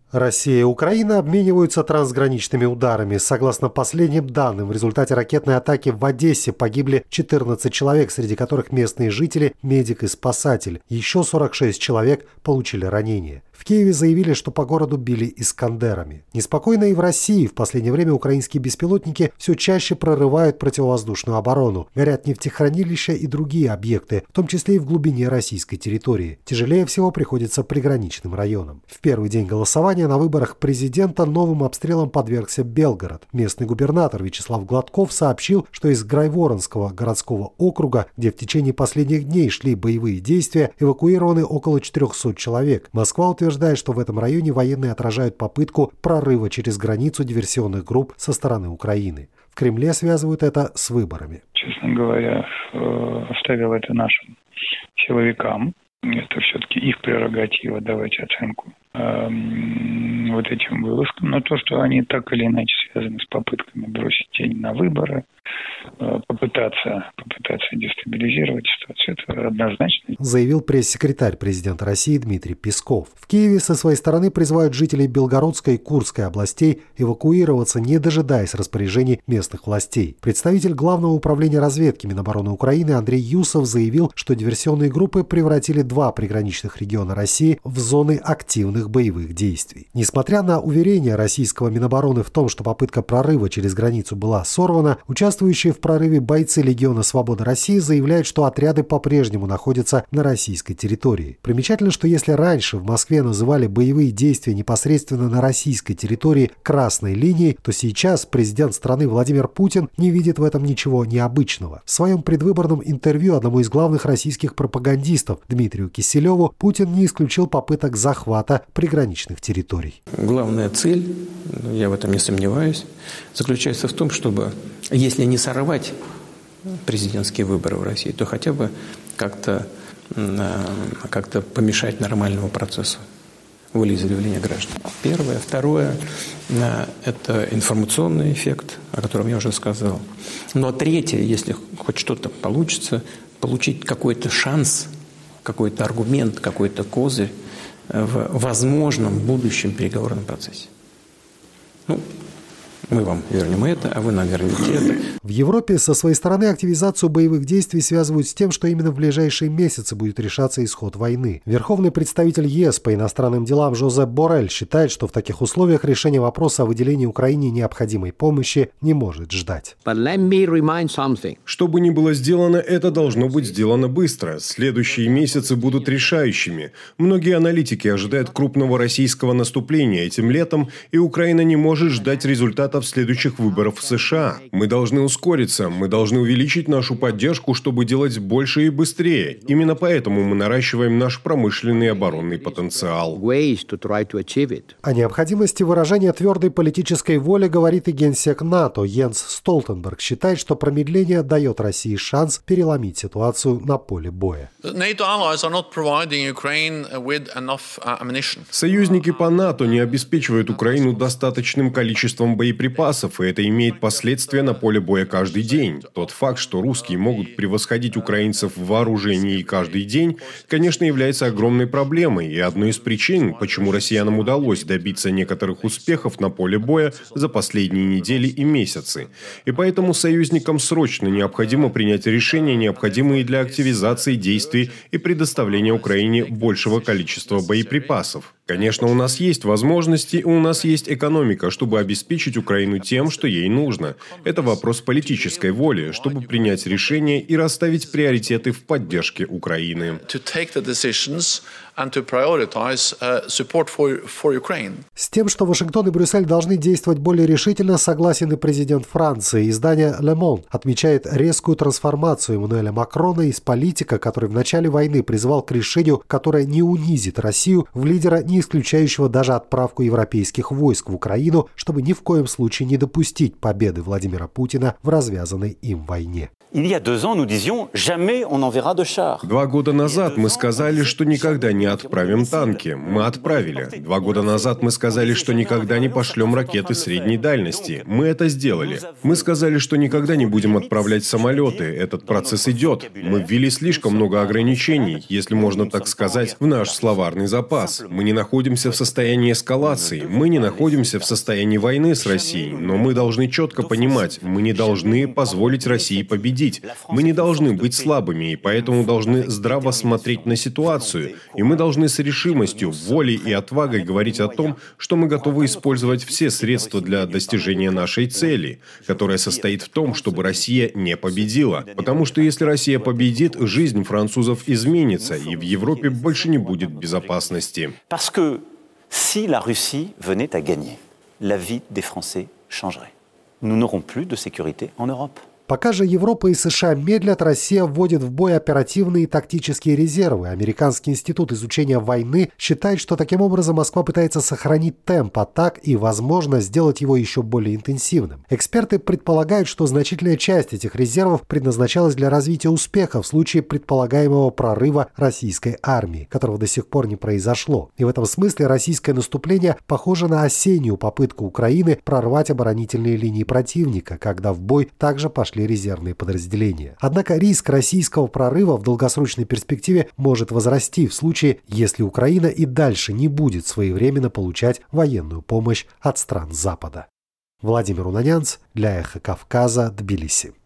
Россия и Украина обмениваются трансграничными ударами. Согласно последним данным, в результате ракетной атаки в Одессе погибли 14 человек, среди которых местные жители, медик и спасатель. Еще 46 человек получили ранения. В Киеве заявили, что по городу били «Искандерами». Неспокойно и в России. В последнее время украинские беспилотники все чаще прорывают противовоздушную оборону. Горят нефтехранилища и другие объекты, в том числе и в глубине российской территории. Тяжелее всего приходится приграничным районам. В первый день голосования на выборах президента новым обстрелом подвергся Белгород. Местный губернатор Вячеслав Гладков сообщил, что из Грайворонского городского округа, где в течение последних дней шли боевые действия, эвакуированы около 400 человек. Москва утверждает, что в этом районе военные отражают попытку прорыва через границу диверсионных групп со стороны Украины. В Кремле связывают это с выборами. Честно говоря, оставил это нашим силовикам. Это все-таки их прерогатива давать оценку вот этим вылазкам. Но то, что они так или иначе связаны с попытками бросить тень на выборы, попытаться дестабилизировать ситуацию, это однозначно. Заявил пресс-секретарь президента России Дмитрий Песков. В Киеве со своей стороны призывают жителей Белгородской и Курской областей эвакуироваться, не дожидаясь распоряжений местных властей. Представитель Главного управления разведки Минобороны Украины Андрей Юсов заявил, что диверсионные группы превратили 2 приграничных региона России в зоны активных боевых действий. Несмотря на уверения российского Минобороны в том, что попытка прорыва через границу была сорвана, участвующие в прорыве бойцы Легиона Свободы России заявляют, что отряды по-прежнему находятся на российской территории. Примечательно, что если раньше в Москве называли боевые действия непосредственно на российской территории красной линией, то сейчас президент страны Владимир Путин не видит в этом ничего необычного. В своем предвыборном интервью одному из главных российских пропагандистов Дмитрию Киселеву Путин не исключил попыток захвата приграничных территорий. Главная цель, я в этом не сомневаюсь, заключается в том, чтобы, если не сорвать президентские выборы в России, то хотя бы как-то помешать нормальному процессу волеизъявления граждан. Первое. Второе – это информационный эффект, о котором я уже сказал. Но третье, если хоть что-то получится, получить какой-то шанс, какой-то аргумент, какой-то козырь в возможном будущем переговорном процессе. Мы вам вернем это, а вы нам вернете это. В Европе со своей стороны активизацию боевых действий связывают с тем, что именно в ближайшие месяцы будет решаться исход войны. Верховный представитель ЕС по иностранным делам Жозеп Боррель считает, что в таких условиях решение вопроса о выделении Украине необходимой помощи не может ждать. Что бы ни было сделано, это должно быть сделано быстро. Следующие месяцы будут решающими. Многие аналитики ожидают крупного российского наступления этим летом, и Украина не может ждать результатов следующих выборов в США. Мы должны ускориться, мы должны увеличить нашу поддержку, чтобы делать больше и быстрее. Именно поэтому мы наращиваем наш промышленный и оборонный потенциал. О необходимости выражения твердой политической воли говорит и генсек НАТО Йенс Столтенберг. Считает, что промедление дает России шанс переломить ситуацию на поле боя. Союзники по НАТО не обеспечивают Украину достаточным количеством боеприпасов, и это имеет последствия на поле боя каждый день. Тот факт, что русские могут превосходить украинцев в вооружении каждый день, конечно, является огромной проблемой и одной из причин, почему россиянам удалось добиться некоторых успехов на поле боя за последние недели и месяцы. И поэтому союзникам срочно необходимо принять решения, необходимые для активизации действий и предоставления Украине большего количества боеприпасов. Конечно, у нас есть возможности, и у нас есть экономика, чтобы обеспечить Украину тем, что ей нужно. Это вопрос политической воли, чтобы принять решения и расставить приоритеты в поддержке Украины. С тем, что Вашингтон и Брюссель должны действовать более решительно, согласен и президент Франции. Издание «Le Monde» отмечает резкую трансформацию Эммануэля Макрона из политика, который в начале войны призывал к решению, которое не унизит Россию, в лидера, не исключающего даже отправку европейских войск в Украину, чтобы ни в коем случае не допустить победы Владимира Путина в развязанной им войне. 2 года назад мы сказали, что никогда не отправим танки. Мы отправили. 2 года назад мы сказали, что никогда не пошлем ракеты средней дальности. Мы это сделали. Мы сказали, что никогда не будем отправлять самолеты. Этот процесс идет. Мы ввели слишком много ограничений, если можно так сказать, в наш словарный запас. Мы не находимся находимся в состоянии эскалации, мы не находимся в состоянии войны с Россией, но мы должны четко понимать, мы не должны позволить России победить, мы не должны быть слабыми, и поэтому должны здраво смотреть на ситуацию, и мы должны с решимостью, волей и отвагой говорить о том, что мы готовы использовать все средства для достижения нашей цели, которая состоит в том, чтобы Россия не победила. Потому что если Россия победит, жизнь французов изменится, и в Европе больше не будет безопасности. Parce que si la Russie venait à gagner, la vie des Français changerait. Nous n'aurons plus de sécurité en Europe. Пока же Европа и США медлят, Россия вводит в бой оперативные и тактические резервы. Американский институт изучения войны считает, что таким образом Москва пытается сохранить темп атак и, возможно, сделать его еще более интенсивным. Эксперты предполагают, что значительная часть этих резервов предназначалась для развития успеха в случае предполагаемого прорыва российской армии, которого до сих пор не произошло. И в этом смысле российское наступление похоже на осеннюю попытку Украины прорвать оборонительные линии противника, когда в бой также пошли резервные подразделения. Однако риск российского прорыва в долгосрочной перспективе может возрасти в случае, если Украина и дальше не будет своевременно получать военную помощь от стран Запада. Владимир Унанянц для Эхо Кавказа, Тбилиси.